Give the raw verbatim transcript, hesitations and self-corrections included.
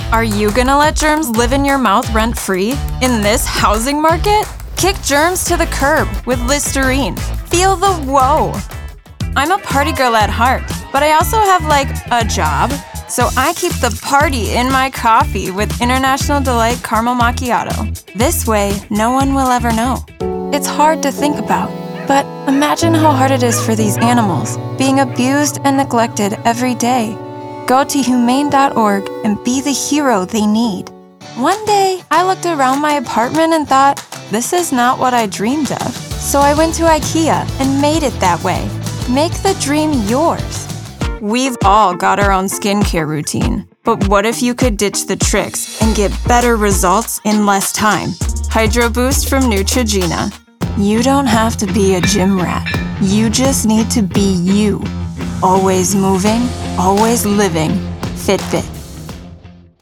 Are you gonna let germs live in your mouth rent-free in this housing market? Kick germs to the curb with Listerine. Feel the whoa. I'm a party girl at heart, but I also have like a job. So I keep the party in my coffee with International Delight Caramel Macchiato. This way, no one will ever know. It's hard to think about, but imagine how hard it is for these animals, being abused and neglected every day. Go to humane dot org and be the hero they need. One day, I looked around my apartment and thought, this is not what I dreamed of. So I went to IKEA and made it that way. Make the dream yours. We've all got our own skincare routine, but what if you could ditch the tricks and get better results in less time? Hydro Boost from Neutrogena. You don't have to be a gym rat. You just need to be you. Always moving, always living. Fitbit.